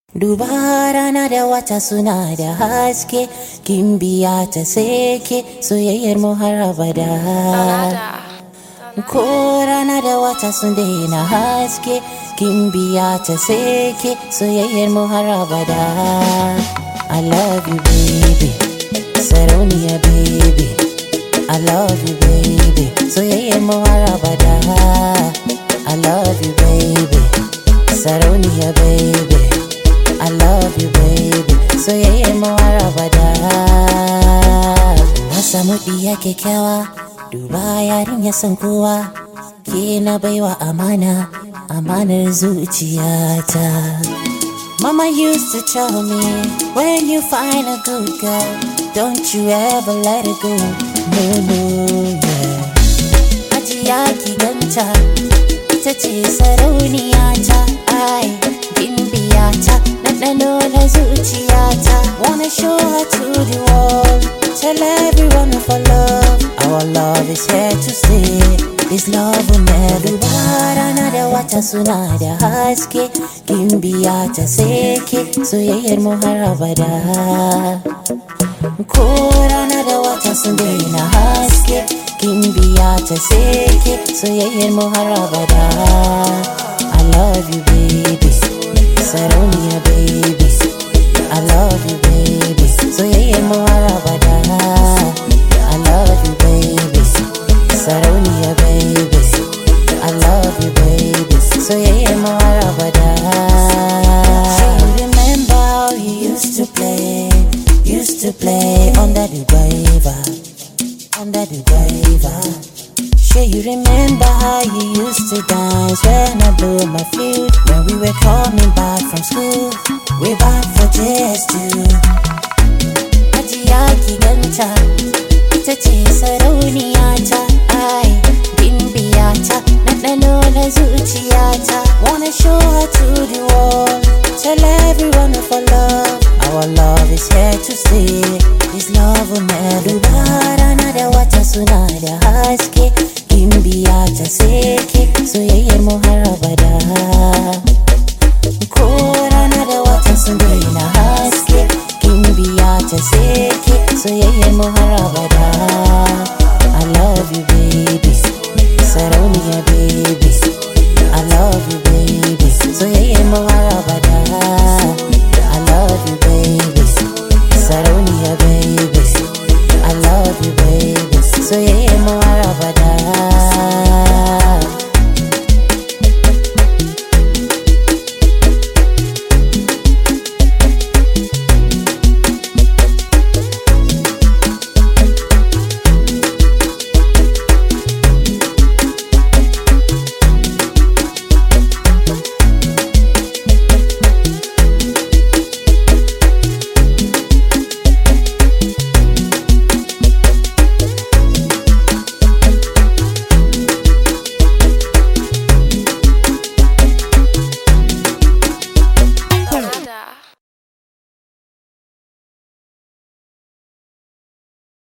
Duba rana da wata suna da haske, kin biya ta seke soyayyar mu har abada. Ko rana da wata sun daina haske, kin biya ta seke soyayyar mu har abada. I love you baby, Sarauniya baby. I love you baby, soyayyar mu har abada. I love you baby, Sarauniya baby. I love you baby, soyayyar mu har abada. Na samu diya kyakkyawa, duba yarinya san kowa, ke na baiwa amana, amanar zuciyata. Mama used to tell me, when you find a good girl, don't you ever let it go. No, no, yeah. Ajiya ki ganta, ita ce sarauniyata. Ai, gimbiyata, ɗanɗano na zuciyata. Wanna show her to the world, tell everyone of our love is here to stay. This love will never die. Rana da wata suna da haske, gimbiyata seke soyayyar mu har abada. Ko rana da wata sun daina haske, gimbiyata seke soyayyar mu har abada. I love you baby, Sarauniya baby. I love you baby, soyayyar mu har abada. I love you baby, Sarauniya baby. I love you baby, soyayyar mu har abada. You remember how you used to play under the waiver, under the waiver. Sure you remember how you used to dance when I blew my flute, when we were coming back from school, way back for just two. Ajiya ki ganta, ita ce sarauniyata. Ai, gimbiyata, ɗanɗano na zuciyata. Wanna show her to the world, tell everyone of our love is here to stay. This love will never die. Rana da wata suna da haske, gimbiyata seke soyayyar mu har abada. Ko